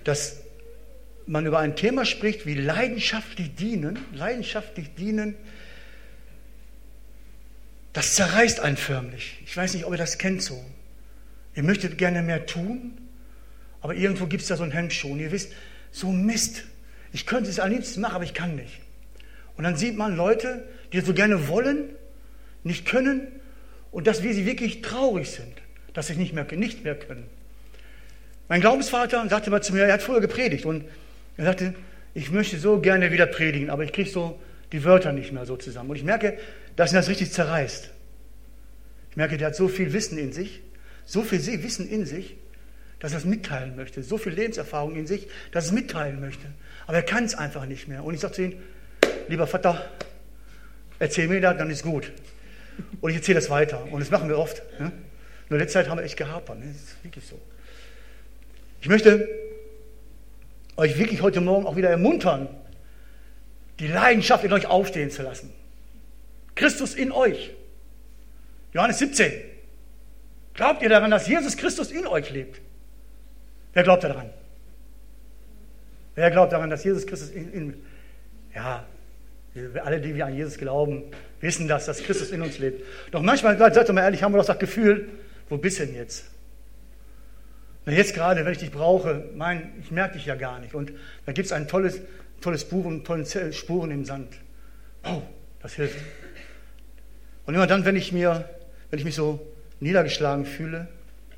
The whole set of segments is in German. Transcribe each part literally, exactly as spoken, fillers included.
dass man über ein Thema spricht wie leidenschaftlich dienen, leidenschaftlich dienen, das zerreißt einen förmlich. Ich weiß nicht, ob ihr das kennt so. Ihr möchtet gerne mehr tun, aber irgendwo gibt es da so einen Hemmschuh. Und ihr wisst, so Mist, ich könnte es am liebsten machen, aber ich kann nicht. Und dann sieht man Leute, die so gerne wollen, nicht können und dass wir sie wirklich traurig sind, dass sie nicht mehr, nicht mehr können. Mein Glaubensvater sagte mal zu mir, er hat früher gepredigt und er sagte, ich möchte so gerne wieder predigen, aber ich kriege so die Wörter nicht mehr so zusammen. Und ich merke, dass ihn das richtig zerreißt. Ich merke, der hat so viel Wissen in sich, so viel Wissen in sich, dass er es mitteilen möchte, so viel Lebenserfahrung in sich, dass er es mitteilen möchte. Aber er kann es einfach nicht mehr. Und ich sage zu ihm, lieber Vater, erzähl mir das, dann ist gut. Und ich erzähle das weiter. Und das machen wir oft. Ne? Nur letzte Zeit haben wir echt gehapert. Ne? Das ist wirklich so. Ich möchte euch wirklich heute Morgen auch wieder ermuntern, die Leidenschaft in euch aufstehen zu lassen. Christus in euch. Johannes siebzehn. Glaubt ihr daran, dass Jesus Christus in euch lebt? Wer glaubt daran? Wer glaubt daran, dass Jesus Christus in, in ja, alle, die wir an Jesus glauben, wissen das, dass Christus in uns lebt. Doch manchmal, seid doch mal ehrlich, haben wir doch das Gefühl, wo bist du denn jetzt? Na jetzt gerade, wenn ich dich brauche, mein, ich merke dich ja gar nicht. Und da gibt es ein tolles, tolles Buch und tolle Spuren im Sand. Oh, das hilft. Und immer dann, wenn ich, mir, wenn ich mich so niedergeschlagen fühle,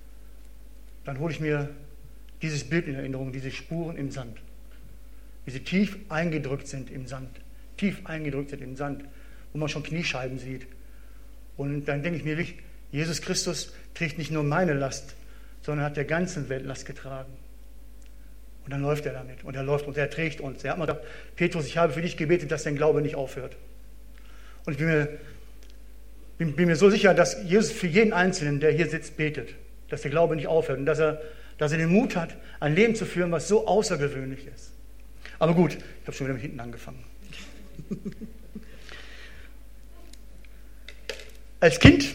dann hole ich mir dieses Bild in Erinnerung, diese Spuren im Sand. Wie sie tief eingedrückt sind im Sand. Tief eingedrückt sind im Sand, wo man schon Kniescheiben sieht. Und dann denke ich mir, Jesus Christus trägt nicht nur meine Last, sondern hat der ganzen Welt Last getragen. Und dann läuft er damit. Und er läuft und er trägt uns. Er hat mal gesagt, Petrus, ich habe für dich gebetet, dass dein Glaube nicht aufhört. Und ich bin mir, bin, bin mir so sicher, dass Jesus für jeden Einzelnen, der hier sitzt, betet. Dass der Glaube nicht aufhört. Und dass er, dass er den Mut hat, ein Leben zu führen, was so außergewöhnlich ist. Aber gut, ich habe schon wieder mit hinten angefangen. Als Kind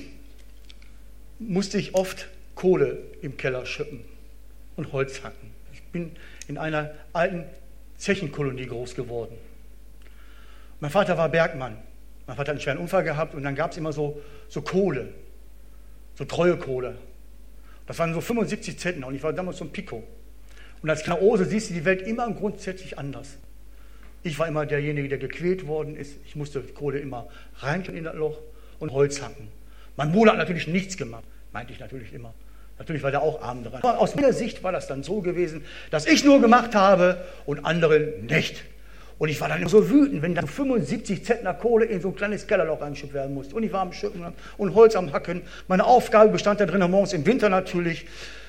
musste ich oft Kohle im Keller schippen und Holz hacken. Ich bin in einer alten Zechenkolonie groß geworden. Mein Vater war Bergmann. Mein Vater hat einen schweren Unfall gehabt und dann gab es immer so, so Kohle, so treue Kohle. Das waren so fünfundsiebzig Zentner und ich war damals so ein Pico. Und als kleiner Ose siehst du die Welt immer grundsätzlich anders. Ich war immer derjenige, der gequält worden ist. Ich musste Kohle immer rein in das Loch und Holz hacken. Mein Bruder hat natürlich nichts gemacht, meinte ich natürlich immer. Natürlich war der auch arm dran. Aber aus meiner Sicht war das dann so gewesen, dass ich nur gemacht habe und andere nicht. Und ich war dann immer so wütend, wenn dann fünfundsiebzig Zentner Kohle in so ein kleines Kellerloch eingeschüttet werden musste. Und ich war am Schippen und Holz am Hacken. Meine Aufgabe bestand da drin, morgens im Winter natürlich.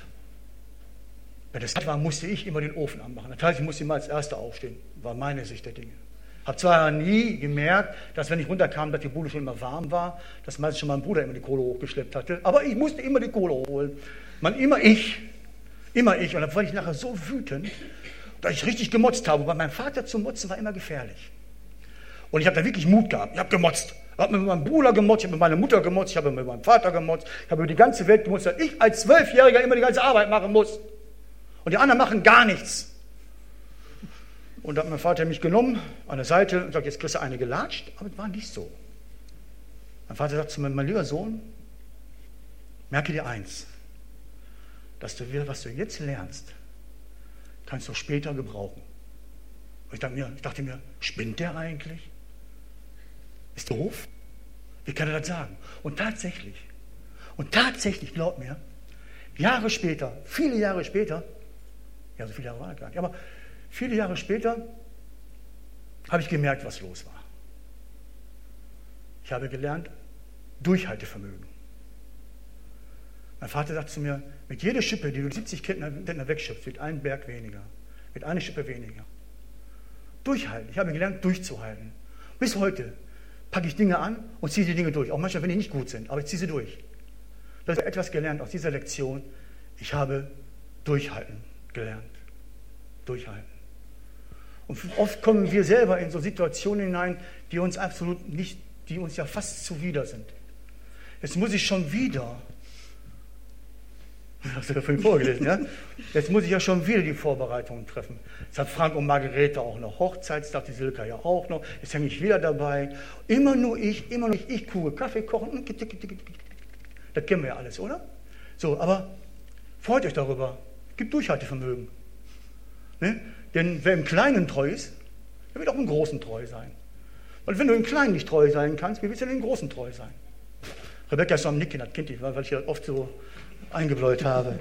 Wenn es kalt war, musste ich immer den Ofen anmachen. Das heißt, ich musste immer als Erster aufstehen. War meine Sicht der Dinge. Habe zwar nie gemerkt, dass wenn ich runterkam, dass die Bude schon immer warm war, dass meistens schon mein Bruder immer die Kohle hochgeschleppt hatte. Aber ich musste immer die Kohle holen. Man, immer ich. Immer ich. Und dann war ich nachher so wütend, dass ich richtig gemotzt habe. Weil mein Vater zu motzen war immer gefährlich. Und ich habe da wirklich Mut gehabt. Ich habe gemotzt. Ich habe mit meinem Bruder gemotzt, ich habe mit meiner Mutter gemotzt, ich habe mit meinem Vater gemotzt, ich habe über die ganze Welt gemotzt, dass ich als Zwölfjähriger immer die ganze Arbeit machen muss. Und die anderen machen gar nichts. Und da hat mein Vater mich genommen an der Seite und sagt, jetzt kriegst du eine gelatscht, aber es war nicht so. Mein Vater sagt zu mir, mein lieber Sohn, merke dir eins, dass du, was du jetzt lernst, kannst du später gebrauchen. Und ich dachte mir, ich dachte mir, spinnt der eigentlich? Ist doof? Wie kann er das sagen? Und tatsächlich, und tatsächlich, glaub mir, Jahre später, viele Jahre später, ja, so viele Jahre waren das gar nicht, aber viele Jahre später habe ich gemerkt, was los war. Ich habe gelernt, Durchhaltevermögen. Mein Vater sagt zu mir, mit jeder Schippe, die du siebzig Zentner wegschippst, wird ein Berg weniger, wird eine Schippe weniger. Durchhalten. Ich habe gelernt, durchzuhalten. Bis heute packe ich Dinge an und ziehe die Dinge durch. Auch manchmal, wenn die nicht gut sind, aber ich ziehe sie durch. Ich habe etwas gelernt aus dieser Lektion. Ich habe Durchhalten gelernt. Durchhalten. Und oft kommen wir selber in so Situationen hinein, die uns absolut nicht, die uns ja fast zuwider sind. Jetzt muss ich schon wieder Hast du ja vorhin vorgelesen, ja? Jetzt muss ich ja schon wieder die Vorbereitungen treffen. Jetzt hat Frank und Margarete auch noch Hochzeitstag, die Silke ja auch noch. Jetzt hänge ich wieder dabei. Immer nur ich, immer nur ich, ich Kuh, Kaffee kochen. Das kennen wir ja alles, oder? So, aber freut euch darüber. Gibt Durchhaltevermögen. Ne? Denn wer im Kleinen treu ist, der wird auch im Großen treu sein. Und wenn du im Kleinen nicht treu sein kannst, wie willst du denn im Großen treu sein? Rebecca ist so am Nicken, das kennt ihr, weil ich ja oft so eingebläut habe.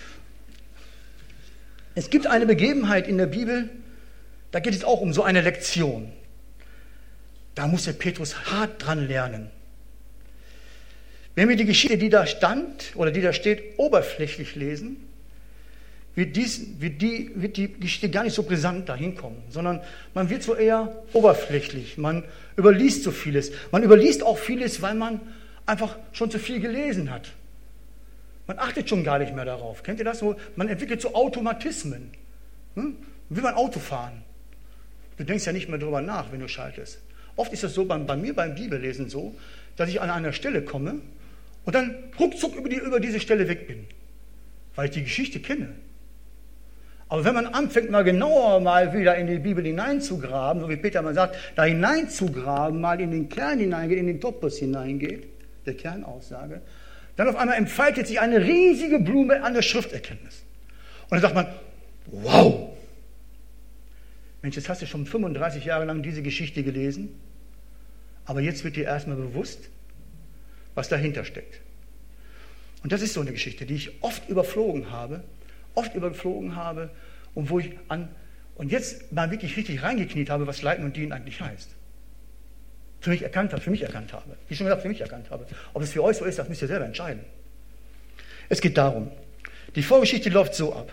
Es gibt eine Begebenheit in der Bibel, da geht es auch um so eine Lektion. Da muss der Petrus hart dran lernen. Wenn wir die Geschichte, die da stand oder die da steht, oberflächlich lesen, wird, dies, wird, die, wird die Geschichte gar nicht so brisant dahin kommen, sondern man wird so eher oberflächlich. Man überliest so vieles. Man überliest auch vieles, weil man einfach schon zu viel gelesen hat. Man achtet schon gar nicht mehr darauf. Kennt ihr das so? Man entwickelt so Automatismen. Hm? Will man Auto fahren? Du denkst ja nicht mehr darüber nach, wenn du schaltest. Oft ist das so bei, bei mir beim Bibellesen so, dass ich an einer Stelle komme und dann ruckzuck über, die, über diese Stelle weg bin, weil ich die Geschichte kenne. Aber wenn man anfängt, mal genauer mal wieder in die Bibel hineinzugraben, so wie Peter mal sagt, da hineinzugraben, mal in den Kern hineingeht, in den Topos hineingeht, der Kernaussage, dann auf einmal entfaltet sich eine riesige Blume an der Schrifterkenntnis. Und dann sagt man, wow, Mensch, jetzt hast du schon fünfunddreißig Jahre lang diese Geschichte gelesen, aber jetzt wird dir erstmal bewusst, was dahinter steckt. Und das ist so eine Geschichte, die ich oft überflogen habe, oft überflogen habe und wo ich an, und jetzt mal wirklich richtig reingekniet habe, was Leiten und Dienen eigentlich heißt. Für mich erkannt habe, für mich erkannt habe. Wie schon gesagt, für mich erkannt habe. Ob es für euch so ist, das müsst ihr selber entscheiden. Es geht darum, die Vorgeschichte läuft so ab.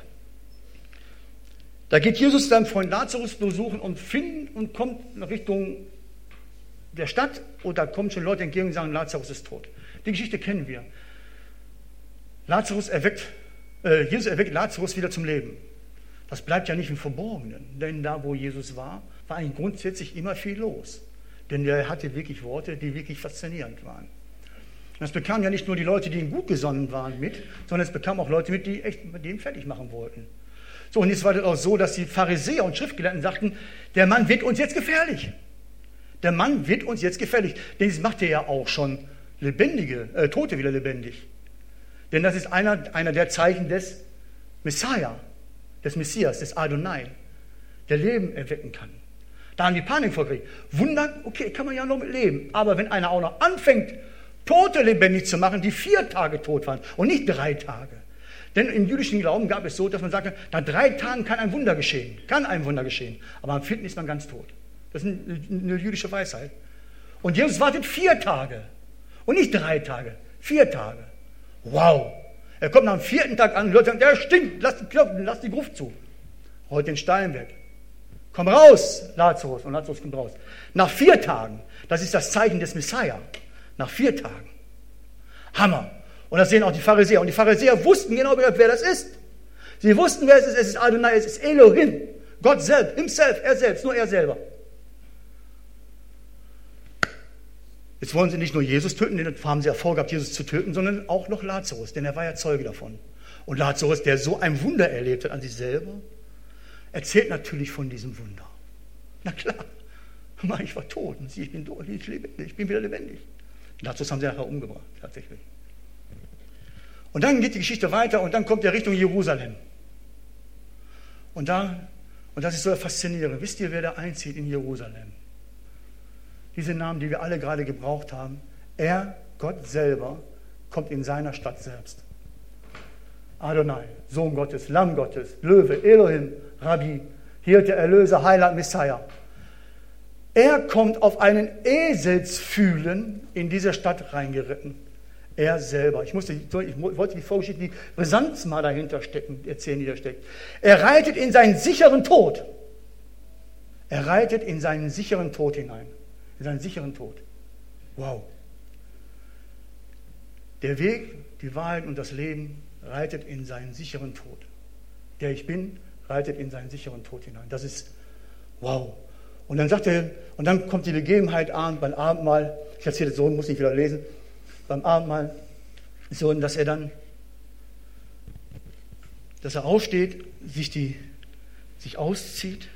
Da geht Jesus seinen Freund Lazarus besuchen und finden und kommt in Richtung der Stadt und da kommen schon Leute entgegen und sagen, Lazarus ist tot. Die Geschichte kennen wir. Lazarus erweckt, äh, Jesus erweckt Lazarus wieder zum Leben. Das bleibt ja nicht im Verborgenen, denn da, wo Jesus war, war eigentlich grundsätzlich immer viel los. Denn er hatte wirklich Worte, die wirklich faszinierend waren. Und das bekamen ja nicht nur die Leute, die ihm gut gesonnen waren, mit, sondern es bekamen auch Leute mit, die echt mit dem fertig machen wollten. So, und jetzt war das auch so, dass die Pharisäer und Schriftgelehrten sagten, der Mann wird uns jetzt gefährlich. Der Mann wird uns jetzt gefährlich. Denn das macht er ja auch schon Lebendige, äh, Tote wieder lebendig. Denn das ist einer, einer der Zeichen des Messiah, des Messias, des Adonai, der Leben erwecken kann. Da haben die Panik vorgekriegt. Wunder, okay, kann man ja noch mit leben. Aber wenn einer auch noch anfängt, Tote lebendig zu machen, die vier Tage tot waren und nicht drei Tage. Denn im jüdischen Glauben gab es so, dass man sagte, nach drei Tagen kann ein Wunder geschehen. Kann ein Wunder geschehen. Aber am vierten ist man ganz tot. Das ist eine jüdische Weisheit. Und Jesus wartet vier Tage. Und nicht drei Tage. Vier Tage. Wow. Er kommt nach dem vierten Tag an und die Leute sagen, der stinkt, lass die Klopfen, lass die Gruft zu. Rollt den Stein weg. Komm raus, Lazarus. Und Lazarus kommt raus. Nach vier Tagen, das ist das Zeichen des Messiah. Nach vier Tagen. Hammer. Und das sehen auch die Pharisäer. Und die Pharisäer wussten genau, wer das ist. Sie wussten, wer es ist. Es ist Adonai, es ist Elohim. Gott selbst, himself, er selbst, nur er selber. Jetzt wollen sie nicht nur Jesus töten, denn haben sie ja vorgehabt, Jesus zu töten, sondern auch noch Lazarus, denn er war ja Zeuge davon. Und Lazarus, der so ein Wunder erlebt hat an sich selber, erzählt natürlich von diesem Wunder. Na klar, ich war tot und ich bin tot, ich, lebendig, ich bin wieder lebendig. Lazarus haben sie nachher umgebracht, tatsächlich. Und dann geht die Geschichte weiter und dann kommt er Richtung Jerusalem. Und, da, und das ist so faszinierend. Wisst ihr, wer da einzieht in Jerusalem? Diese Namen, die wir alle gerade gebraucht haben. Er, Gott selber, kommt in seiner Stadt selbst. Adonai, Sohn Gottes, Lamm Gottes, Löwe, Elohim, Rabbi, Hirte, Erlöser, Heiland, Messiah. Er kommt auf einen Eselsfühlen in diese Stadt reingeritten. Er selber. Ich, musste, ich wollte die Vorgeschichte, die Brisanz mal dahinter stecken, erzählen, die da steckt. Er reitet in seinen sicheren Tod. Er reitet in seinen sicheren Tod hinein. In seinen sicheren Tod. Wow. Der Weg, die Wahrheit und das Leben reitet in seinen sicheren Tod. Der ich bin, reitet in seinen sicheren Tod hinein. Das ist wow. Und dann sagt er, und dann kommt die Begebenheit an, beim Abendmahl, ich erzähle es so, muss nicht wieder lesen, beim Abendmahl, so, dass er dann dass er aufsteht, sich, die, sich auszieht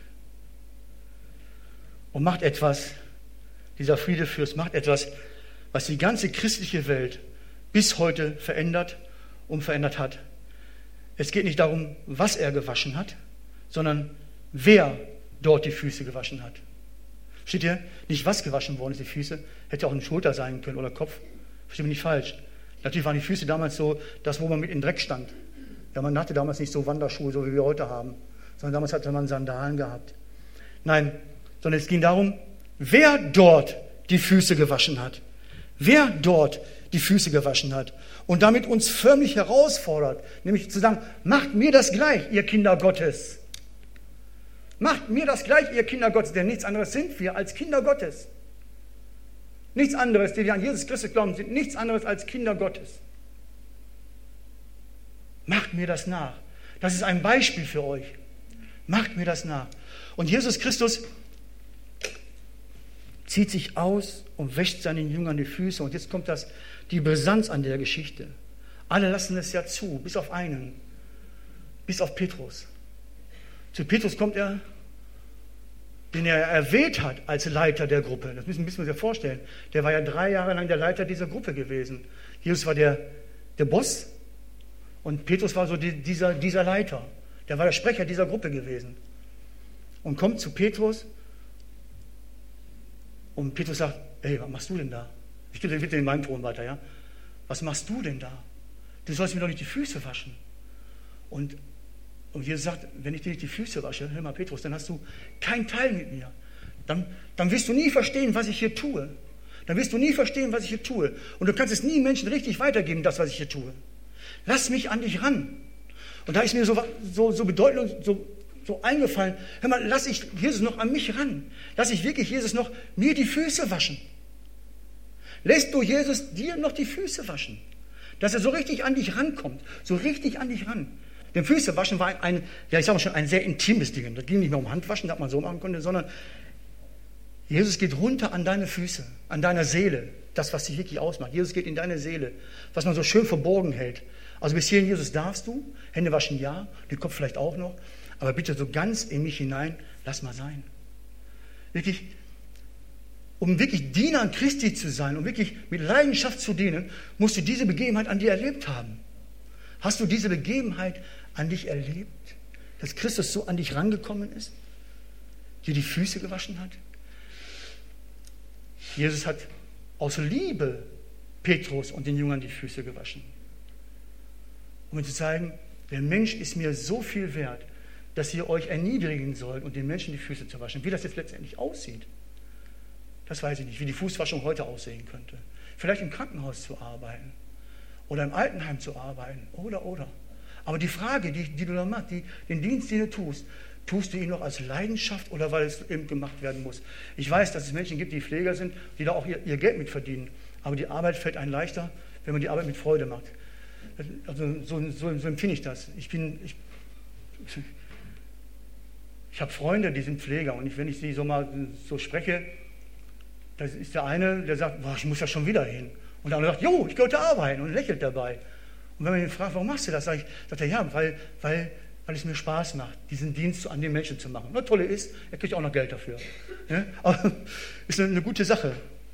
und macht etwas, dieser Friedefürst macht etwas, was die ganze christliche Welt bis heute verändert und verändert hat. Es geht nicht darum, was er gewaschen hat, sondern wer dort die Füße gewaschen hat. Steht hier nicht, was gewaschen worden ist, die Füße. Hätte auch eine Schulter sein können oder Kopf. Versteht mich nicht falsch. Natürlich waren die Füße damals so, das, wo man mit in den Dreck stand. Ja, man hatte damals nicht so Wanderschuhe, so wie wir heute haben, sondern damals hatte man Sandalen gehabt. Nein, sondern es ging darum, wer dort die Füße gewaschen hat. Wer dort die Füße gewaschen hat. Und damit uns förmlich herausfordert, nämlich zu sagen, macht mir das gleich, ihr Kinder Gottes. Macht mir das gleich, ihr Kinder Gottes, denn nichts anderes sind wir als Kinder Gottes. Nichts anderes, die wir an Jesus Christus glauben, sind nichts anderes als Kinder Gottes. Macht mir das nach. Das ist ein Beispiel für euch. Macht mir das nach. Und Jesus Christus zieht sich aus und wäscht seinen Jüngern die Füße. Und jetzt kommt das, die Brisanz an der Geschichte. Alle lassen es ja zu, bis auf einen, bis auf Petrus. Zu Petrus kommt er, den er erwählt hat als Leiter der Gruppe. Das müssen, müssen wir uns ja vorstellen. Der war ja drei Jahre lang der Leiter dieser Gruppe gewesen. Jesus war der, der Boss und Petrus war so die, dieser, dieser Leiter. Der war der Sprecher dieser Gruppe gewesen. Und kommt zu Petrus und Petrus sagt, ey, was machst du denn da? Ich gebe dir bitte in meinen Ton weiter, ja? Was machst du denn da? Du sollst mir doch nicht die Füße waschen. Und Und Jesus sagt, wenn ich dir nicht die Füße wasche, hör mal Petrus, dann hast du keinen Teil mit mir. Dann, dann wirst du nie verstehen, was ich hier tue. Dann wirst du nie verstehen, was ich hier tue. Und du kannst es nie Menschen richtig weitergeben, das, was ich hier tue. Lass mich an dich ran. Und da ist mir so, so, so bedeutend, so, so eingefallen, hör mal, lass ich Jesus noch an mich ran. Lass ich wirklich Jesus noch mir die Füße waschen. Lässt du Jesus dir noch die Füße waschen. Dass er so richtig an dich rankommt. So richtig an dich ran. Denn Füße waschen war ein, ein, ja ich sage mal schon, ein sehr intimes Ding. Das ging nicht mehr um Handwaschen, das man so machen konnte, sondern Jesus geht runter an deine Füße, an deiner Seele, das, was dich wirklich ausmacht. Jesus geht in deine Seele, was man so schön verborgen hält. Also bis hierhin, Jesus, darfst du, Hände waschen ja, den Kopf vielleicht auch noch, aber bitte so ganz in mich hinein, lass mal sein. Wirklich, um wirklich Diener an Christi zu sein, um wirklich mit Leidenschaft zu dienen, musst du diese Begebenheit an dir erlebt haben. Hast du diese Begebenheit an dich erlebt, dass Christus so an dich rangekommen ist, dir die Füße gewaschen hat? Jesus hat aus Liebe Petrus und den Jüngern die Füße gewaschen. Um mir zu zeigen, der Mensch ist mir so viel wert, dass ihr euch erniedrigen sollt und den Menschen die Füße zu waschen. Wie das jetzt letztendlich aussieht, das weiß ich nicht, wie die Fußwaschung heute aussehen könnte. Vielleicht im Krankenhaus zu arbeiten. Oder im Altenheim zu arbeiten, oder, oder. Aber die Frage, die, die du da machst, die, den Dienst, den du tust, tust du ihn noch als Leidenschaft oder weil es eben gemacht werden muss? Ich weiß, dass es Menschen gibt, die Pfleger sind, die da auch ihr, ihr Geld mit verdienen. Aber die Arbeit fällt einem leichter, wenn man die Arbeit mit Freude macht. Also so, so, so empfinde ich das. Ich bin, ich, ich habe Freunde, die sind Pfleger und ich, wenn ich sie so mal so spreche, da ist der eine, der sagt, boah, ich muss ja schon wieder hin. Und der andere sagt, jo, ich gehe heute arbeiten und lächelt dabei. Und wenn man ihn fragt, warum machst du das, sage ich, sagt er, ja, weil, weil, weil es mir Spaß macht, diesen Dienst an den Menschen zu machen. Das Tolle ist, er kriegt auch noch Geld dafür. Ja? Aber ist eine, eine gute Sache.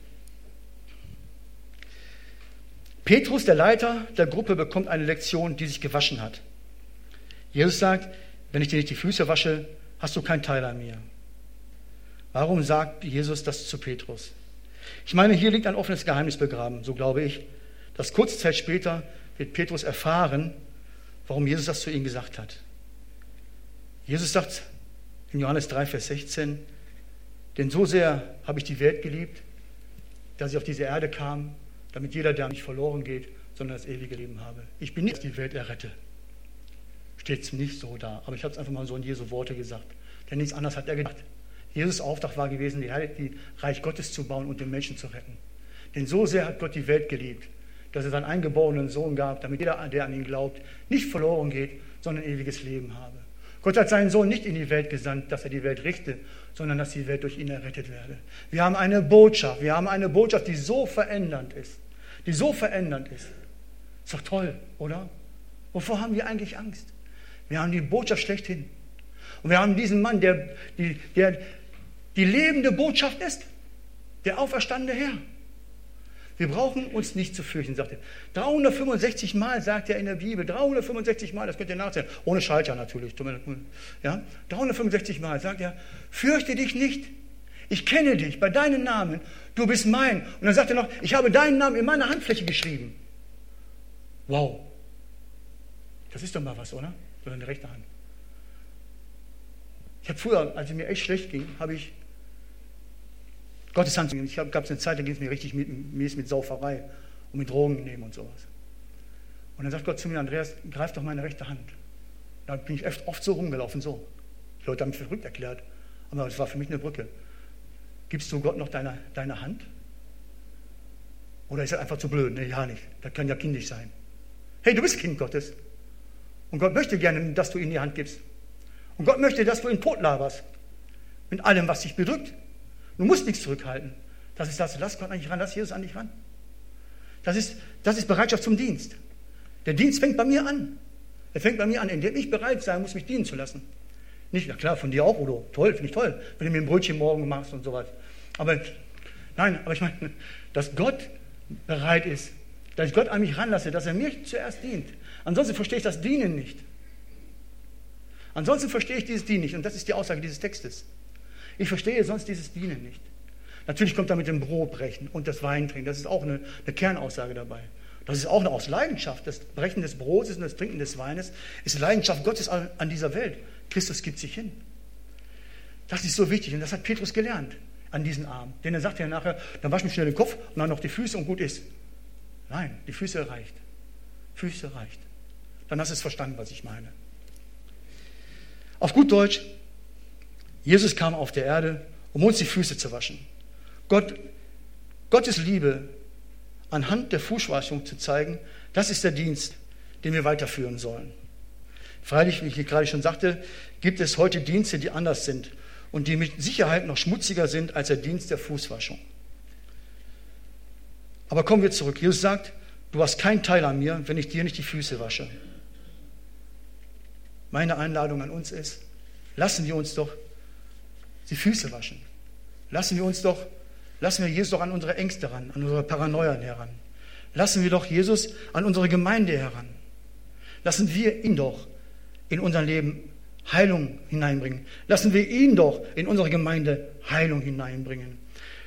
Petrus, der Leiter der Gruppe, bekommt eine Lektion, die sich gewaschen hat. Jesus sagt, wenn ich dir nicht die Füße wasche, hast du keinen Teil an mir. Warum sagt Jesus das zu Petrus? Ich meine, hier liegt ein offenes Geheimnis begraben, so glaube ich, dass kurze Zeit später wird Petrus erfahren, warum Jesus das zu ihm gesagt hat. Jesus sagt in Johannes drei, Vers sechzehn, denn so sehr habe ich die Welt geliebt, dass ich auf diese Erde kam, damit jeder, der nicht verloren geht, sondern das ewige Leben habe. Ich bin nicht, dass die Welt errette. Steht es nicht so da, aber ich habe es einfach mal so in Jesu Worte gesagt. Denn nichts anderes hat er gedacht. Jesus' Auftrag war gewesen, die Reich Gottes zu bauen und den Menschen zu retten. Denn so sehr hat Gott die Welt geliebt, dass er seinen eingeborenen Sohn gab, damit jeder, der an ihn glaubt, nicht verloren geht, sondern ein ewiges Leben habe. Gott hat seinen Sohn nicht in die Welt gesandt, dass er die Welt richte, sondern dass die Welt durch ihn errettet werde. Wir haben eine Botschaft, wir haben eine Botschaft, die so verändernd ist, die so verändernd ist. Ist doch toll, oder? Wovor haben wir eigentlich Angst? Wir haben die Botschaft schlechthin. Und wir haben diesen Mann, der die, der die lebende Botschaft ist, der auferstandene Herr. Wir brauchen uns nicht zu fürchten, sagt er. dreihundertfünfundsechzig Mal sagt er in der Bibel, dreihundertfünfundsechzig Mal, das könnt ihr nachzählen, ohne Schalter natürlich. Ja? dreihundertfünfundsechzig Mal sagt er, fürchte dich nicht, ich kenne dich bei deinem Namen, du bist mein. Und dann sagt er noch, ich habe deinen Namen in meiner Handfläche geschrieben. Wow, das ist doch mal was, oder? So in der rechten Hand. Ich habe früher, als es mir echt schlecht ging, habe ich Gottes Hand. Ich gab es eine Zeit, da ging es mir richtig mies mit Sauferei und mit Drogen nehmen und sowas. Und dann sagt Gott zu mir, Andreas, greif doch meine rechte Hand. Da bin ich oft so rumgelaufen, so. Die Leute haben mich verrückt erklärt, aber es war für mich eine Brücke. Gibst du Gott noch deine, deine Hand? Oder ist er einfach zu blöd? Nee, ja nicht. Das kann ja kindisch sein. Hey, du bist Kind Gottes. Und Gott möchte gerne, dass du ihm die Hand gibst. Und Gott möchte, dass du ihn totlaberst. Mit allem, was dich bedrückt. Du musst nichts zurückhalten. Das ist das. Lass Gott an dich ran, lass Jesus an dich ran. Das ist, das ist Bereitschaft zum Dienst. Der Dienst fängt bei mir an. Er fängt bei mir an, indem ich bereit sein muss, mich dienen zu lassen. Nicht, na klar, von dir auch, Udo. Toll, finde ich toll, wenn du mir ein Brötchen morgen machst und so was. Aber nein, aber ich meine, dass Gott bereit ist, dass ich Gott an mich ranlasse, dass er mir zuerst dient. Ansonsten verstehe ich das Dienen nicht. Ansonsten verstehe ich dieses Dienen nicht. Und das ist die Aussage dieses Textes. Ich verstehe sonst dieses Dienen nicht. Natürlich kommt da mit dem Brotbrechen und das Weintrinken. Das ist auch eine, eine Kernaussage dabei. Das ist auch eine aus Leidenschaft. Das Brechen des Brotes und das Trinken des Weines ist Leidenschaft Gottes an dieser Welt. Christus gibt sich hin. Das ist so wichtig und das hat Petrus gelernt an diesem Abend. Denn er sagt ja nachher, dann wasch mir schnell den Kopf und dann noch die Füße und gut ist. Nein, die Füße reicht. Füße reicht. Dann hast du es verstanden, was ich meine. Auf gut Deutsch, Jesus kam auf der Erde, um uns die Füße zu waschen. Gott, Gottes Liebe anhand der Fußwaschung zu zeigen, das ist der Dienst, den wir weiterführen sollen. Freilich, wie ich gerade schon sagte, gibt es heute Dienste, die anders sind und die mit Sicherheit noch schmutziger sind als der Dienst der Fußwaschung. Aber kommen wir zurück. Jesus sagt, du hast keinen Teil an mir, wenn ich dir nicht die Füße wasche. Meine Einladung an uns ist, lassen wir uns doch die Füße waschen. Lassen wir uns doch, lassen wir Jesus doch an unsere Ängste ran, an unsere Paranoien heran. Lassen wir doch Jesus an unsere Gemeinde heran. Lassen wir ihn doch in unser Leben Heilung hineinbringen. Lassen wir ihn doch in unsere Gemeinde Heilung hineinbringen.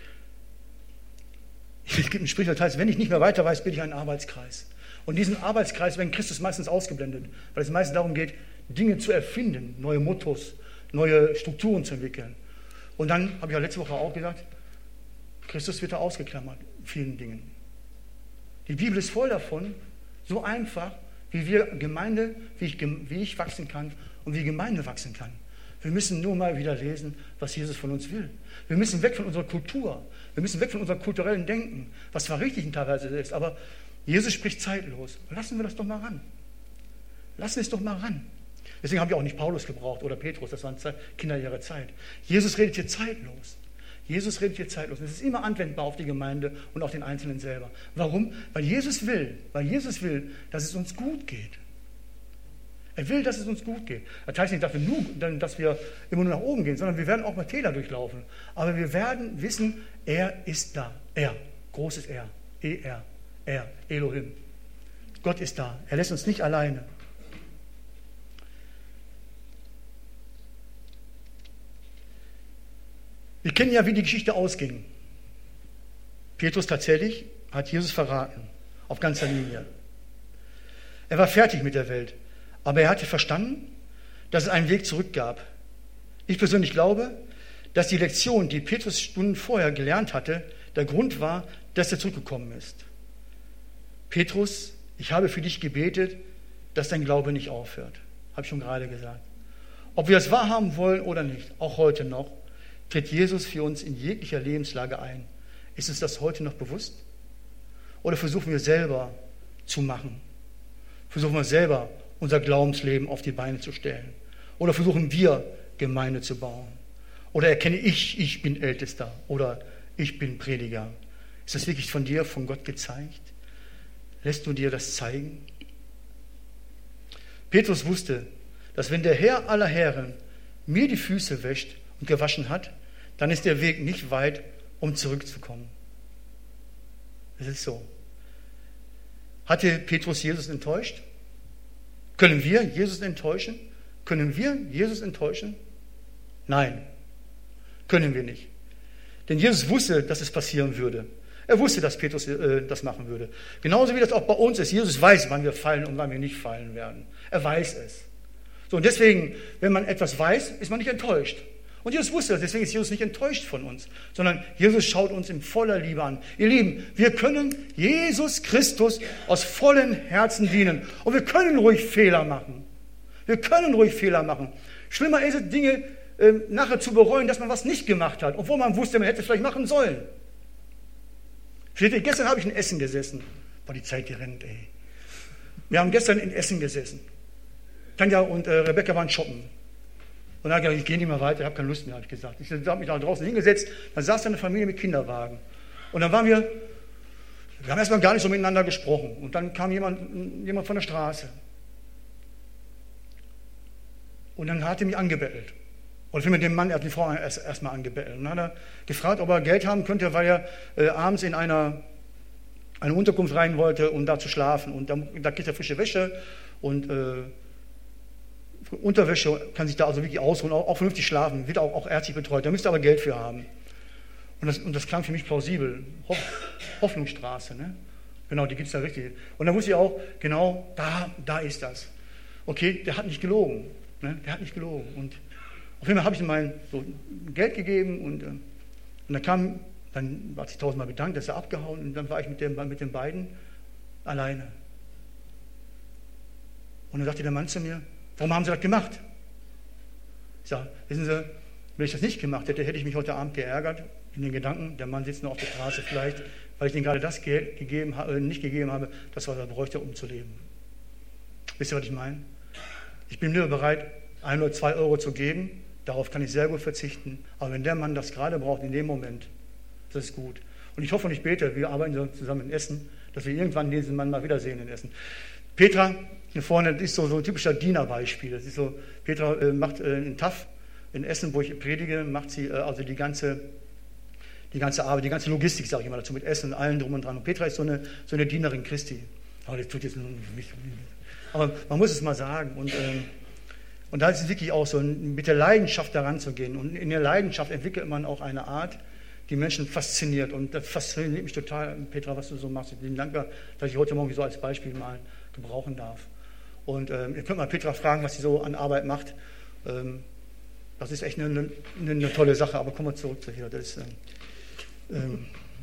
Es gibt ein Sprichwort, das heißt, wenn ich nicht mehr weiter weiß, bin ich ein Arbeitskreis. Und diesen Arbeitskreis wird in Christus meistens ausgeblendet, weil es meistens darum geht, Dinge zu erfinden, neue Mottos, neue Strukturen zu entwickeln. Und dann, habe ich ja letzte Woche auch gesagt, Christus wird da ausgeklammert, in vielen Dingen. Die Bibel ist voll davon, so einfach, wie wir Gemeinde, wie ich, wie ich wachsen kann und wie Gemeinde wachsen kann. Wir müssen nur mal wieder lesen, was Jesus von uns will. Wir müssen weg von unserer Kultur. Wir müssen weg von unserem kulturellen Denken, was zwar richtig teilweise ist, aber Jesus spricht zeitlos. Lassen wir das doch mal ran. Lassen wir es doch mal ran. Deswegen haben wir auch nicht Paulus gebraucht oder Petrus, das waren Kinder ihrer Zeit. Jesus redet hier zeitlos. Jesus redet hier zeitlos. Es ist immer anwendbar auf die Gemeinde und auf den Einzelnen selber. Warum? Weil Jesus will, weil Jesus will, dass es uns gut geht. Er will, dass es uns gut geht. Das heißt nicht, dass wir, nur, dass wir immer nur nach oben gehen, sondern wir werden auch mal Täler durchlaufen. Aber wir werden wissen, er ist da. Er, großes Er, E-R, Er, Elohim. Gott ist da. Er lässt uns nicht alleine. Wir kennen ja, wie die Geschichte ausging. Petrus tatsächlich hat Jesus verraten, auf ganzer Linie. Er war fertig mit der Welt, aber er hatte verstanden, dass es einen Weg zurück gab. Ich persönlich glaube, dass die Lektion, die Petrus Stunden vorher gelernt hatte, der Grund war, dass er zurückgekommen ist. Petrus, ich habe für dich gebetet, dass dein Glaube nicht aufhört. Habe ich schon gerade gesagt. Ob wir es wahrhaben wollen oder nicht, auch heute noch, tritt Jesus für uns in jeglicher Lebenslage ein. Ist uns das heute noch bewusst? Oder versuchen wir selber zu machen? Versuchen wir selber unser Glaubensleben auf die Beine zu stellen? Oder versuchen wir Gemeinde zu bauen? Oder erkenne ich, ich bin Ältester oder ich bin Prediger? Ist das wirklich von dir, von Gott gezeigt? Lässt du dir das zeigen? Petrus wusste, dass wenn der Herr aller Herren mir die Füße wäscht und gewaschen hat, dann ist der Weg nicht weit, um zurückzukommen. Es ist so. Hatte Petrus Jesus enttäuscht? Können wir Jesus enttäuschen? Können wir Jesus enttäuschen? Nein, können wir nicht. Denn Jesus wusste, dass es passieren würde. Er wusste, dass Petrus äh, das machen würde. Genauso wie das auch bei uns ist. Jesus weiß, wann wir fallen und wann wir nicht fallen werden. Er weiß es. So, und deswegen, wenn man etwas weiß, ist man nicht enttäuscht. Und Jesus wusste das, deswegen ist Jesus nicht enttäuscht von uns, sondern Jesus schaut uns in voller Liebe an. Ihr Lieben, wir können Jesus Christus aus vollem Herzen dienen. Und wir können ruhig Fehler machen. Wir können ruhig Fehler machen. Schlimmer ist es, Dinge äh, nachher zu bereuen, dass man was nicht gemacht hat, obwohl man wusste, man hätte es vielleicht machen sollen. Gestern habe ich in Essen gesessen. Boah, die Zeit, die rennt, ey. Wir haben gestern in Essen gesessen. Tanja und äh, Rebecca waren shoppen. Und dann habe ich gesagt, ich gehe nicht mehr weiter, ich habe keine Lust mehr, habe ich gesagt. Ich habe mich da draußen hingesetzt, dann saß da eine Familie mit Kinderwagen. Und dann waren wir, wir haben erstmal gar nicht so miteinander gesprochen. Und dann kam jemand, jemand von der Straße. Und dann hat er mich angebettelt. Oder für mit dem Mann, er hat die Frau erst, erst mal angebettelt. Und dann hat er gefragt, ob er Geld haben könnte, weil er äh, abends in einer eine Unterkunft rein wollte, um da zu schlafen. Und da, da kriegt er frische Wäsche und äh, Unterwäsche, kann sich da also wirklich ausruhen, auch, auch vernünftig schlafen, wird auch, auch ärztlich betreut. Da müsste er aber Geld für haben. Und das, und das klang für mich plausibel. Hoff, Hoffnungsstraße, ne? Genau, die gibt es da richtig. Und dann wusste ich auch, genau, da, da ist das. Okay, der hat nicht gelogen. Ne? Der hat nicht gelogen. Und auf jeden Fall habe ich ihm mein so Geld gegeben und, und dann kam, dann hat sich tausendmal bedankt, dass er abgehauen und dann war ich mit, dem, mit den beiden alleine. Und dann sagte der Mann zu mir, warum haben Sie das gemacht? Ich sage, wissen Sie, wenn ich das nicht gemacht hätte, hätte ich mich heute Abend geärgert in den Gedanken, der Mann sitzt noch auf der Straße vielleicht, weil ich ihm gerade das Geld gegeben, äh, nicht gegeben habe, das was er bräuchte, um zu leben. Wisst ihr, was ich meine? Ich bin nur bereit, ein oder zwei Euro zu geben, darauf kann ich sehr gut verzichten, aber wenn der Mann das gerade braucht, in dem Moment, das ist gut. Und ich hoffe und ich bete, wir arbeiten zusammen in Essen, dass wir irgendwann diesen Mann mal wiedersehen in Essen. Petra, hier vorne, das ist so, so ein typischer Dienerbeispiel. Das ist so, Petra äh, macht äh, in T A F, in Essen, wo ich predige, macht sie äh, also die ganze, die ganze Arbeit, die ganze Logistik, sage ich mal dazu, mit Essen und allem drum und dran. Und Petra ist so eine, so eine Dienerin Christi. Aber das tut jetzt nicht. Aber man muss es mal sagen. Und, ähm, und da ist es wirklich auch so, mit der Leidenschaft daran zu gehen. Und in der Leidenschaft entwickelt man auch eine Art, die Menschen fasziniert. Und das fasziniert mich total, Petra, was du so machst. Vielen Dank, dass ich heute Morgen so als Beispiel mal gebrauchen darf. Und ähm, ihr könnt mal Petra fragen, was sie so an Arbeit macht. Ähm, das ist echt eine, eine, eine tolle Sache, aber kommen wir zurück zu hier. Das ist, ähm, ähm,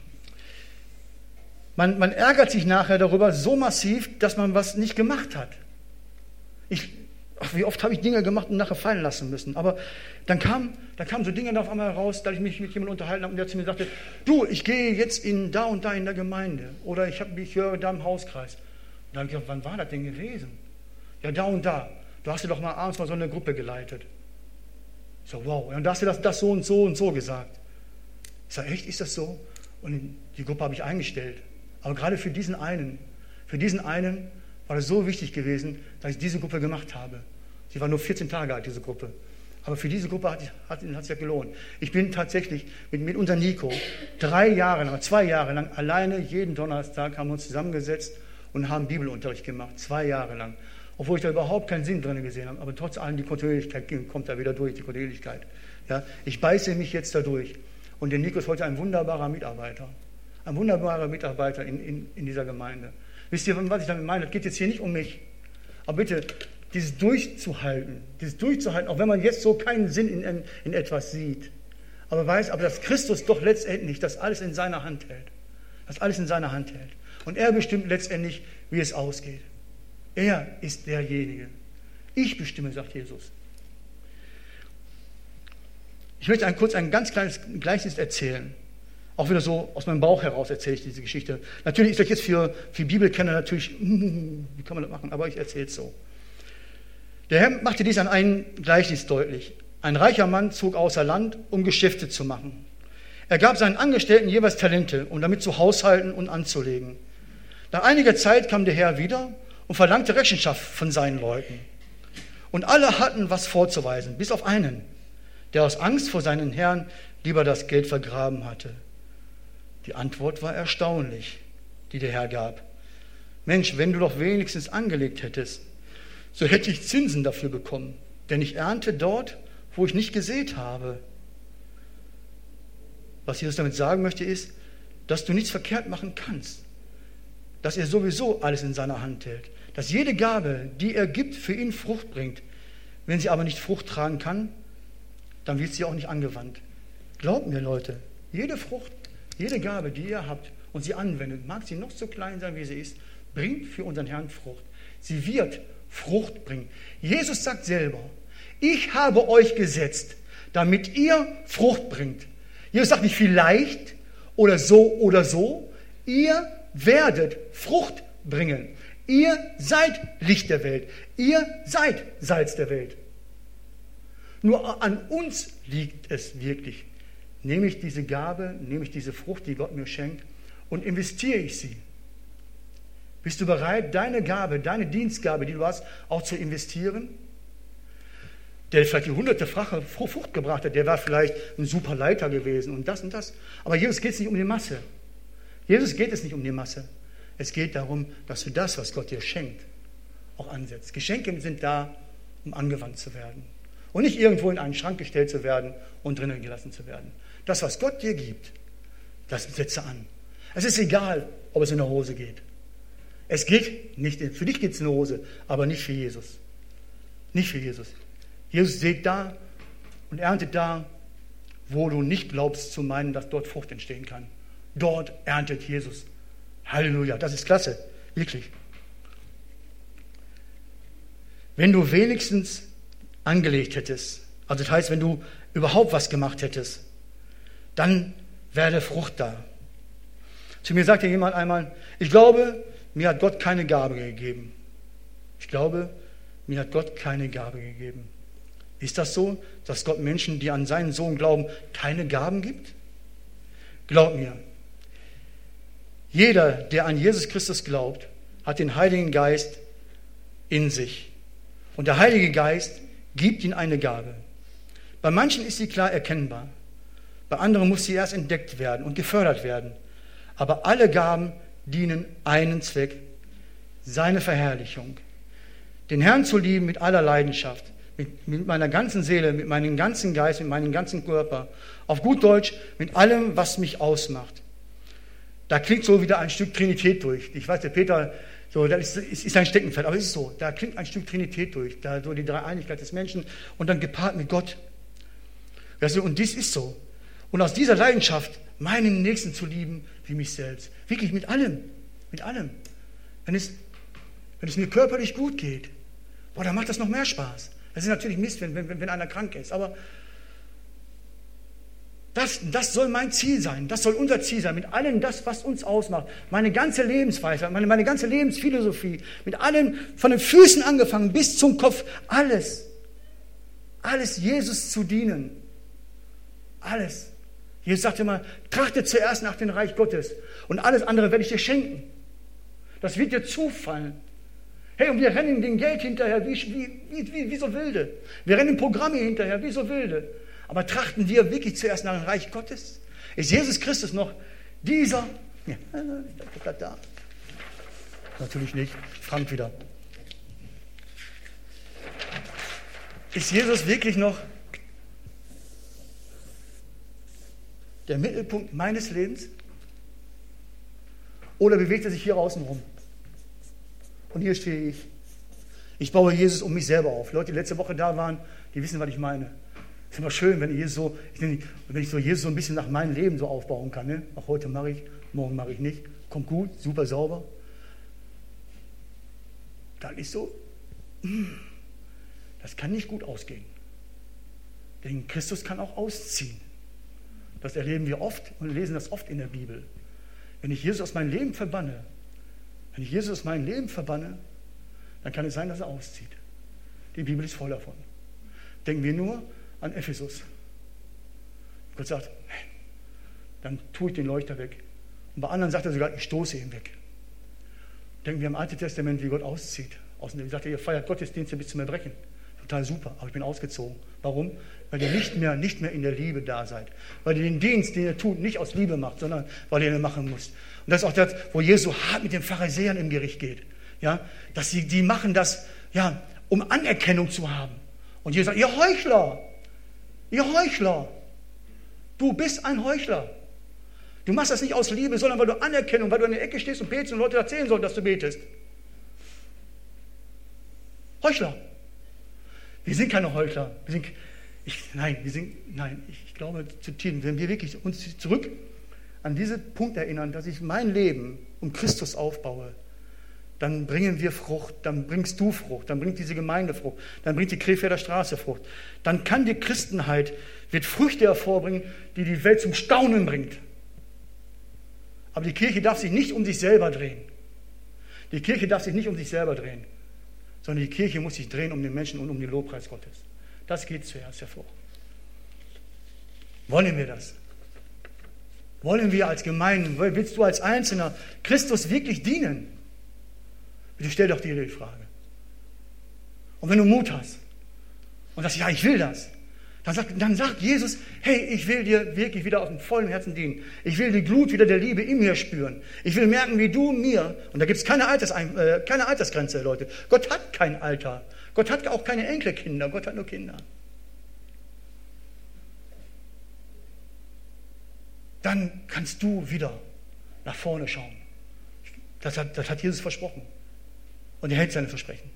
man, man ärgert sich nachher darüber so massiv, dass man was nicht gemacht hat. Ich, ach, wie oft habe ich Dinge gemacht und nachher fallen lassen müssen. Aber dann kam, dann kamen so Dinge da auf einmal raus, da ich mich mit jemandem unterhalten habe und der zu mir sagte, du, ich gehe jetzt in da und da in der Gemeinde oder ich, hab, ich höre da im Hauskreis. Und dann habe ich gesagt, wann war das denn gewesen? Ja, da und da. Du hast dir doch mal abends mal so eine Gruppe geleitet. Ich sage, wow. Und da hast du das, das so und so und so gesagt. Ich sage, echt, ist das so? Und die Gruppe habe ich eingestellt. Aber gerade für diesen einen, für diesen einen war das so wichtig gewesen, dass ich diese Gruppe gemacht habe. Sie war nur vierzehn Tage alt, diese Gruppe. Aber für diese Gruppe hat es hat, hat sich ja gelohnt. Ich bin tatsächlich mit, mit unserem Nico drei Jahre lang, zwei Jahre lang alleine jeden Donnerstag haben wir uns zusammengesetzt und haben Bibelunterricht gemacht. Zwei Jahre lang. Obwohl ich da überhaupt keinen Sinn drin gesehen habe. Aber trotz allem, die Kontinuierlichkeit kommt da wieder durch, die Kontinuierlichkeit. Ja, ich beiße mich jetzt da durch. Und der Nico ist heute ein wunderbarer Mitarbeiter. Ein wunderbarer Mitarbeiter in, in, in dieser Gemeinde. Wisst ihr, was ich damit meine? Es geht jetzt hier nicht um mich. Aber bitte, dieses Durchzuhalten, dieses Durchzuhalten, auch wenn man jetzt so keinen Sinn in, in, in etwas sieht. Aber weiß, aber dass Christus doch letztendlich das alles in seiner Hand hält. Das alles in seiner Hand hält. Und er bestimmt letztendlich, wie es ausgeht. Er ist derjenige. Ich bestimme, sagt Jesus. Ich möchte ein, kurz ein ganz kleines Gleichnis erzählen. Auch wieder so aus meinem Bauch heraus erzähle ich diese Geschichte. Natürlich ist das jetzt für, für Bibelkenner natürlich, wie kann man das machen, aber ich erzähle es so. Der Herr machte dies an einem Gleichnis deutlich. Ein reicher Mann zog außer Land, um Geschäfte zu machen. Er gab seinen Angestellten jeweils Talente, um damit zu haushalten und anzulegen. Nach einiger Zeit kam der Herr wieder und verlangte Rechenschaft von seinen Leuten. Und alle hatten was vorzuweisen, bis auf einen, der aus Angst vor seinen Herrn lieber das Geld vergraben hatte. Die Antwort war erstaunlich, die der Herr gab. Mensch, wenn du doch wenigstens angelegt hättest, so hätte ich Zinsen dafür bekommen, denn ich ernte dort, wo ich nicht gesät habe. Was Jesus damit sagen möchte, ist, dass du nichts verkehrt machen kannst, dass er sowieso alles in seiner Hand hält, dass jede Gabe, die er gibt, für ihn Frucht bringt. Wenn sie aber nicht Frucht tragen kann, dann wird sie auch nicht angewandt. Glaubt mir, Leute, jede Frucht, jede Gabe, die ihr habt und sie anwendet, mag sie noch so klein sein, wie sie ist, bringt für unseren Herrn Frucht. Sie wird Frucht bringen. Jesus sagt selber, ich habe euch gesetzt, damit ihr Frucht bringt. Jesus sagt nicht vielleicht oder so oder so. Ihr werdet Frucht bringen. Ihr seid Licht der Welt. Ihr seid Salz der Welt. Nur an uns liegt es wirklich. Nehme ich diese Gabe, nehme ich diese Frucht, die Gott mir schenkt, und investiere ich sie. Bist du bereit, deine Gabe, deine Dienstgabe, die du hast, auch zu investieren? Der vielleicht die hundertefache Frucht gebracht hat, der war vielleicht ein super Leiter gewesen und das und das. Aber Jesus geht es nicht um die Masse. Jesus geht es nicht um die Masse. Es geht darum, dass du das, was Gott dir schenkt, auch ansetzt. Geschenke sind da, um angewandt zu werden. Und nicht irgendwo in einen Schrank gestellt zu werden und drinnen gelassen zu werden. Das, was Gott dir gibt, das setze an. Es ist egal, ob es in der Hose geht. Es geht nicht, für dich geht es in der Hose, aber nicht für Jesus. Nicht für Jesus. Jesus sät da und erntet da, wo du nicht glaubst zu meinen, dass dort Frucht entstehen kann. Dort erntet Jesus. Halleluja, das ist klasse, wirklich. Wenn du wenigstens angelegt hättest, also das heißt, wenn du überhaupt was gemacht hättest, dann wäre Frucht da. Zu mir sagte jemand einmal, ich glaube, mir hat Gott keine Gabe gegeben. Ich glaube, mir hat Gott keine Gabe gegeben. Ist das so, dass Gott Menschen, die an seinen Sohn glauben, keine Gaben gibt? Glaub mir, jeder, der an Jesus Christus glaubt, hat den Heiligen Geist in sich. Und der Heilige Geist gibt ihm eine Gabe. Bei manchen ist sie klar erkennbar. Bei anderen muss sie erst entdeckt werden und gefördert werden. Aber alle Gaben dienen einen Zweck, seine Verherrlichung. Den Herrn zu lieben mit aller Leidenschaft, mit, mit meiner ganzen Seele, mit meinem ganzen Geist, mit meinem ganzen Körper. Auf gut Deutsch, mit allem, was mich ausmacht. Da klingt so wieder ein Stück Trinität durch. Ich weiß, der Peter, so, das ist, ist ein Steckenpferd, aber es ist so, da klingt ein Stück Trinität durch. Da so die Dreieinigkeit des Menschen und dann gepaart mit Gott. Weißt du, und dies ist so. Und aus dieser Leidenschaft, meinen Nächsten zu lieben, wie mich selbst. Wirklich mit allem. Mit allem. Wenn es, wenn es mir körperlich gut geht, boah, dann macht das noch mehr Spaß. Das ist natürlich Mist, wenn, wenn, wenn einer krank ist. Aber das, das soll mein Ziel sein. Das soll unser Ziel sein. Mit allem das, was uns ausmacht. Meine ganze Lebensweise, meine, meine ganze Lebensphilosophie. Mit allem, von den Füßen angefangen bis zum Kopf. Alles. Alles Jesus zu dienen. Alles. Jesus sagt immer, trachte zuerst nach dem Reich Gottes und alles andere werde ich dir schenken. Das wird dir zufallen. Hey, und wir rennen dem Geld hinterher wie, wie, wie, wie so Wilde. Wir rennen Programme hinterher wie so Wilde. Aber trachten wir wirklich zuerst nach dem Reich Gottes? Ist Jesus Christus noch dieser? Ja, da, da. Natürlich nicht. Frank wieder. Ist Jesus wirklich noch der Mittelpunkt meines Lebens? Oder bewegt er sich hier außen rum? Und hier stehe ich. Ich baue Jesus um mich selber auf. Leute, die letzte Woche da waren, die wissen, was ich meine. Es ist immer schön, wenn ich, Jesus so, wenn ich so Jesus so ein bisschen nach meinem Leben so aufbauen kann. Ne? Auch heute mache ich, morgen mache ich nicht. Kommt gut, super sauber. Dann ist so, das kann nicht gut ausgehen. Denn Christus kann auch ausziehen. Das erleben wir oft und lesen das oft in der Bibel. Wenn ich Jesus aus meinem Leben verbanne, wenn ich Jesus aus meinem Leben verbanne, dann kann es sein, dass er auszieht. Die Bibel ist voll davon. Denken wir nur an Ephesus. Gott sagt, dann tue ich den Leuchter weg. Und bei anderen sagt er sogar, ich stoße ihn weg. Denken wir am Alten Testament, wie Gott auszieht. Er sagt, ihr feiert Gottesdienste bis zum Erbrechen. total super, aber ich bin ausgezogen. Warum? Weil ihr nicht mehr, nicht mehr in der Liebe da seid. Weil ihr den Dienst, den ihr tut, nicht aus Liebe macht, sondern weil ihr ihn machen müsst. Und das ist auch das, wo Jesus so hart mit den Pharisäern im Gericht geht. Ja? Dass sie, die machen das, ja, um Anerkennung zu haben. Und Jesus sagt, ihr Heuchler, ihr Heuchler, du bist ein Heuchler. Du machst das nicht aus Liebe, sondern weil du Anerkennung, weil du in der Ecke stehst und betest und Leute erzählen sollen, dass du betest. Heuchler. Wir sind keine Heuchler. Wir sind, ich, nein, wir sind, nein, ich glaube zutiefst, wenn wir wirklich uns zurück an diesen Punkt erinnern, dass ich mein Leben um Christus aufbaue, dann bringen wir Frucht, dann bringst du Frucht, dann bringt diese Gemeinde Frucht, dann bringt die Krefelder Straße Frucht. Dann kann die Christenheit, wird Früchte hervorbringen, die die Welt zum Staunen bringt. Aber die Kirche darf sich nicht um sich selber drehen. Die Kirche darf sich nicht um sich selber drehen, sondern die Kirche muss sich drehen um den Menschen und um den Lobpreis Gottes. Das geht zuerst hervor. Wollen wir das? Wollen wir als Gemeinde, willst du als Einzelner Christus wirklich dienen? Bitte stell doch dir die Frage. Und wenn du Mut hast und sagst, ja, ich will das, dann sagt, dann sagt Jesus, hey, ich will dir wirklich wieder aus dem vollen Herzen dienen. Ich will die Glut wieder der Liebe in mir spüren. Ich will merken, wie du mir, und da gibt es keine, Alters, äh, keine Altersgrenze, Leute. Gott hat kein Alter. Gott hat auch keine Enkelkinder. Gott hat nur Kinder. Dann kannst du wieder nach vorne schauen. Das hat, das hat Jesus versprochen. Und er hält seine Versprechen.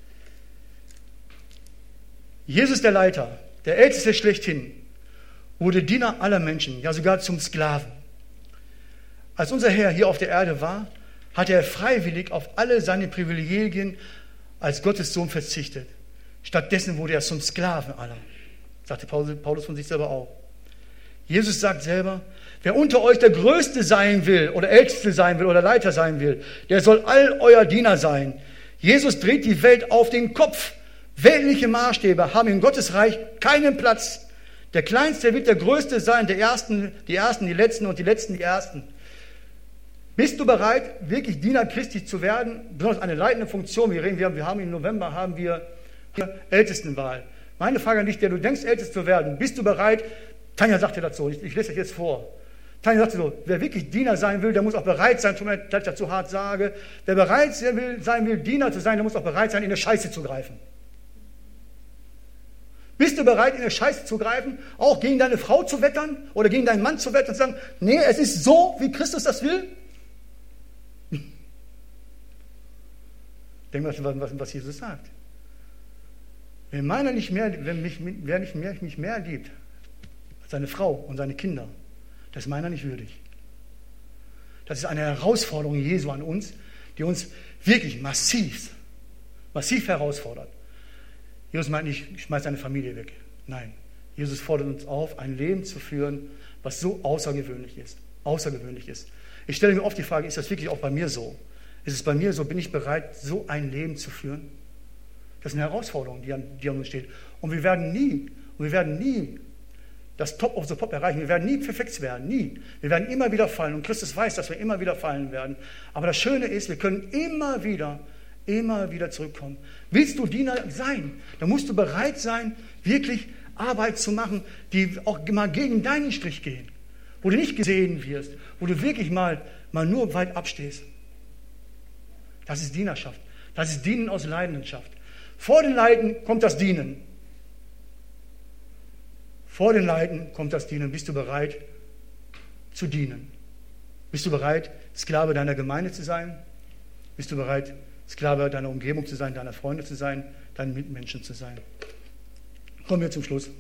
Jesus, der Leiter, der Älteste schlechthin, wurde Diener aller Menschen, ja sogar zum Sklaven. Als unser Herr hier auf der Erde war, hatte er freiwillig auf alle seine Privilegien als Gottes Sohn verzichtet. Stattdessen wurde er zum Sklaven aller. Sagte Paulus von sich selber auch. Jesus sagt selber, wer unter euch der Größte sein will oder Älteste sein will oder Leiter sein will, der soll all euer Diener sein. Jesus dreht die Welt auf den Kopf. Weltliche Maßstäbe haben in Gottes Reich keinen Platz. Der Kleinste wird der Größte sein, der Ersten, die Ersten, die Letzten und die Letzten, die Ersten. Bist du bereit, wirklich Diener Christi zu werden? Besonders eine leitende Funktion. Wir, reden, wir, haben, wir haben im November haben wir Ältestenwahl. Meine Frage an dich, der du denkst, Ältest zu werden, bist du bereit? Tanja sagte dazu, ich, ich lese euch jetzt vor. Tanja sagte so, wer wirklich Diener sein will, der muss auch bereit sein, tut mir leid, dass ich das zu hart sage, wer bereit sein will, sein will, Diener zu sein, der muss auch bereit sein, in der Scheiße zu greifen. Bist du bereit, in der Scheiße zu greifen, auch gegen deine Frau zu wettern oder gegen deinen Mann zu wettern und zu sagen, nee, es ist so, wie Christus das will? Denk mal, was, was Jesus sagt. Wenn meiner nicht mehr, wenn mich, wer nicht mehr, mich mehr liebt als seine Frau und seine Kinder, das ist meiner nicht würdig. Das ist eine Herausforderung Jesu an uns, die uns wirklich massiv, massiv herausfordert. Jesus meint nicht, schmeiß deine Familie weg. Nein, Jesus fordert uns auf, ein Leben zu führen, was so außergewöhnlich ist. Außergewöhnlich ist. Ich stelle mir oft die Frage, ist das wirklich auch bei mir so? Ist es bei mir so, bin ich bereit, so ein Leben zu führen? Das ist eine Herausforderung, die an, die an uns steht. Und wir werden nie, und wir werden nie das Top of the Pop erreichen. Wir werden nie perfekt werden, nie. Wir werden immer wieder fallen. Und Christus weiß, dass wir immer wieder fallen werden. Aber das Schöne ist, wir können immer wieder Immer wieder zurückkommen. Willst du Diener sein, dann musst du bereit sein, wirklich Arbeit zu machen, die auch mal gegen deinen Strich gehen. Wo du nicht gesehen wirst, wo du wirklich mal, mal nur weit abstehst. Das ist Dienerschaft. Das ist Dienen aus Leidenschaft. Vor den Leiden kommt das Dienen. Vor den Leiden kommt das Dienen. Bist du bereit zu dienen? Bist du bereit, Sklave deiner Gemeinde zu sein? Bist du bereit, Sklave deiner Umgebung zu sein, deiner Freunde zu sein, deinen Mitmenschen zu sein? Kommen wir zum Schluss.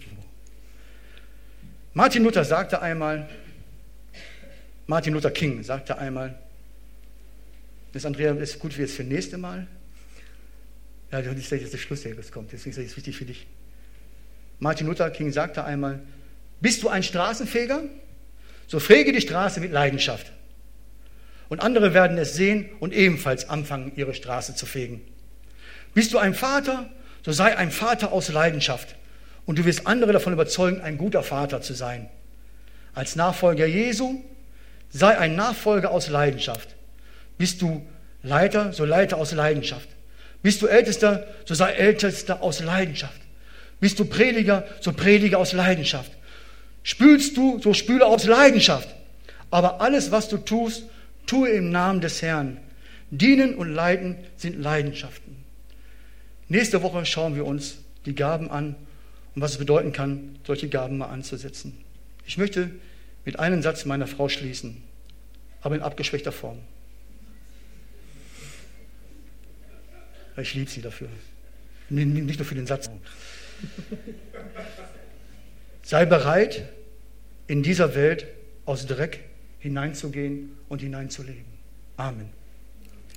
Martin Luther sagte einmal, Martin Luther King sagte einmal, das Andrea ist gut wie jetzt für das nächste Mal. Ja, das ist jetzt der Schluss, der jetzt kommt, deswegen ist das wichtig für dich. Martin Luther King sagte einmal, bist du ein Straßenfeger? So fege die Straße mit Leidenschaft. Und andere werden es sehen und ebenfalls anfangen, ihre Straße zu fegen. Bist du ein Vater, so sei ein Vater aus Leidenschaft. Und du wirst andere davon überzeugen, ein guter Vater zu sein. Als Nachfolger Jesu, sei ein Nachfolger aus Leidenschaft. Bist du Leiter, so leite aus Leidenschaft. Bist du Ältester, so sei Ältester aus Leidenschaft. Bist du Prediger, so predige aus Leidenschaft. Spülst du, so spüle aus Leidenschaft. Aber alles, was du tust, tue im Namen des Herrn. Dienen und Leiden sind Leidenschaften. Nächste Woche schauen wir uns die Gaben an und was es bedeuten kann, solche Gaben mal anzusetzen. Ich möchte mit einem Satz meiner Frau schließen, aber in abgeschwächter Form. Ich liebe sie dafür. Nicht nur für den Satz. Sei bereit, in dieser Welt aus Dreck hineinzugehen und hineinzuleben. Amen.